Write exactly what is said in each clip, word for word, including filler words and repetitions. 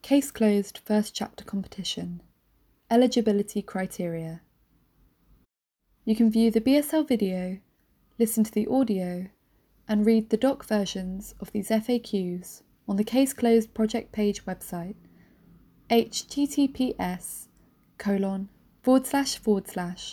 Case closed first chapter competition. Eligibility criteria. You can view the B S L video, listen to the audio, and read the doc versions of these F A Qs on the Case Closed project page website, https colon forward slash forward slash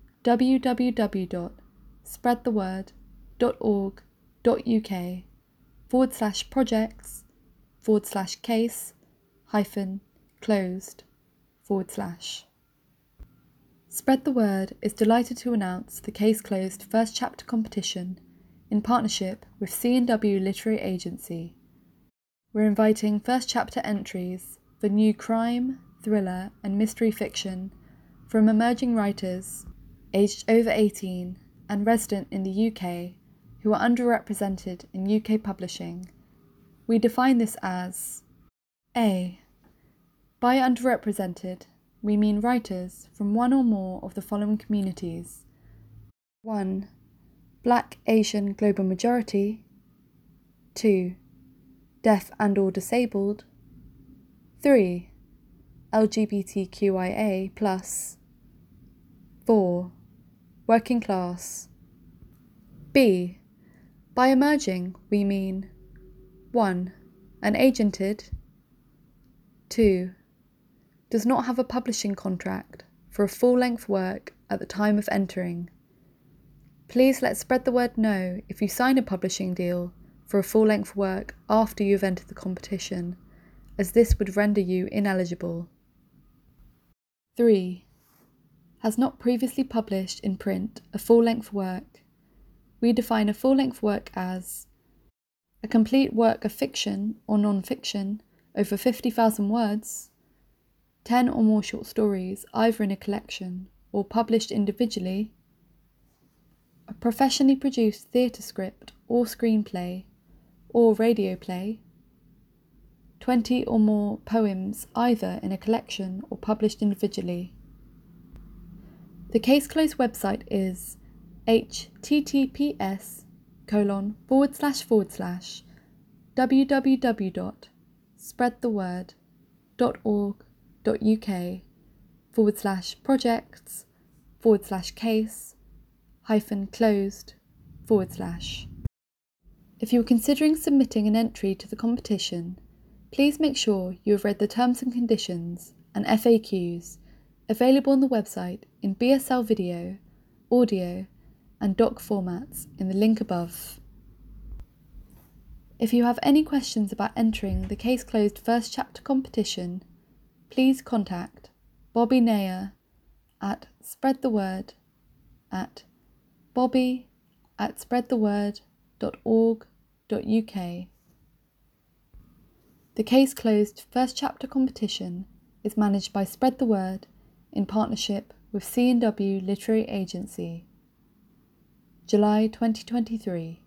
www.spreadtheword.org.uk forward slash projects forward slash case hyphen closed forward slash. Spread the Word is delighted to announce the Case Closed first chapter competition in partnership with C and W Literary Agency. We're inviting first chapter entries for new crime, thriller and mystery fiction from emerging writers aged over eighteen and resident in the U K who are underrepresented in U K publishing. We define this as A. By underrepresented, we mean writers from one or more of the following communities. one. Black, Asian, global majority. two. Deaf and or disabled. three. L G B T Q I A plus. four. Working class. B. By emerging, we mean one. Unagented. two. Does not have a publishing contract for a full-length work at the time of entering. Please let Spread the Word know if you sign a publishing deal for a full-length work after you have entered the competition, as this would render you ineligible. three. Has not previously published in print a full-length work. We define a full-length work as a complete work of fiction or non-fiction over fifty thousand words, ten or more short stories either in a collection or published individually, a professionally produced theatre script or screenplay or radio play, twenty or more poems either in a collection or published individually. The Case Closed website is https colon forward slash forward slash www.spreadtheword.org.uk forward slash projects forward slash case hyphen closed forward slash. If you are considering submitting an entry to the competition, please make sure you have read the terms and conditions and F A Qs available on the website in B S L video, audio and doc formats in the link above. If you have any questions about entering the Case Closed first chapter competition, please contact Bobby Nair at spreadtheword at bobby at spreadtheword.org.uk. The Case Closed first chapter competition is managed by Spread the Word in partnership with C and W Literary Agency. July twenty twenty-three.